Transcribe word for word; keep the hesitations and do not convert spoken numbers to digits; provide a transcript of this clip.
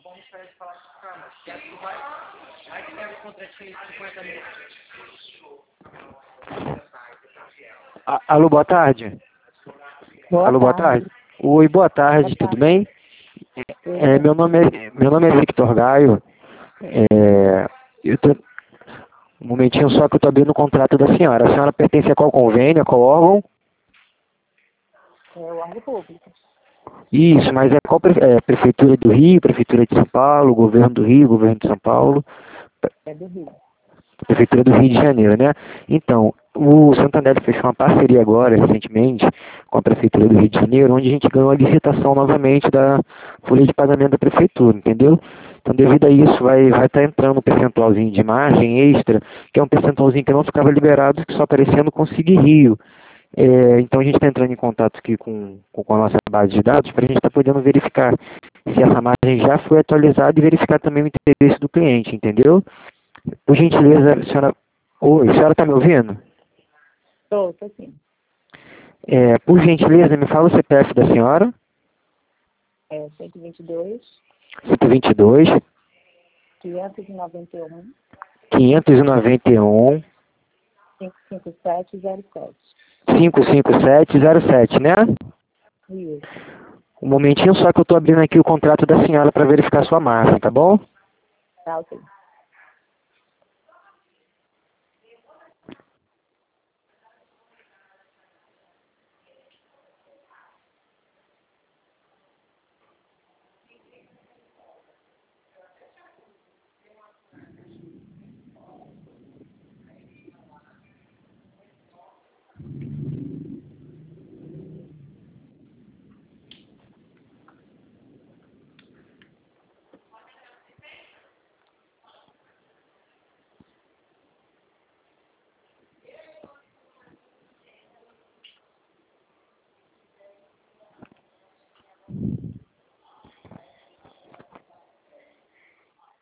vamos sair de falar com calma. Já que vai, vai que pega o contratinho de cinquenta mil. A- Alô, boa tarde. Boa Alô, boa tarde. tarde. Oi, boa tarde, Boa tudo tarde. bem? É, meu nome é, meu nome é Victor Gaio. É, eu tô, um momentinho só que eu tô abrindo o contrato da senhora. A senhora pertence a qual convênio, a qual órgão? É o órgão público. Isso, mas é qual pre- é, Prefeitura do Rio, Prefeitura de São Paulo, Governo do Rio, Governo de São Paulo, É do Rio. Prefeitura do Rio de Janeiro, né? Então, o Santander fechou uma parceria agora, recentemente, com a Prefeitura do Rio de Janeiro, onde a gente ganhou a licitação novamente da folha de pagamento da Prefeitura, entendeu? Então, devido a isso, vai vai estar entrando um percentualzinho de margem extra, que é um percentualzinho que não ficava liberado, que só aparecia no Consigue Rio. É, então, a gente está entrando em contato aqui com, com a nossa base de dados para a gente estar podendo verificar se essa margem já foi atualizada e verificar também o interesse do cliente, entendeu? Por gentileza, a senhora... Oi, a senhora está me ouvindo? Estou, estou sim. É, por gentileza, me fala o C P F da senhora. É cento e vinte e dois, cento e vinte e dois, quinhentos e noventa e um, quinhentos e noventa e um, quinhentos e cinquenta e sete, zero sete. quinhentos e cinquenta e sete, zero sete, né? Isso. Um momentinho só que eu estou abrindo aqui o contrato da senhora para verificar sua margem, tá bom? Tá, ok.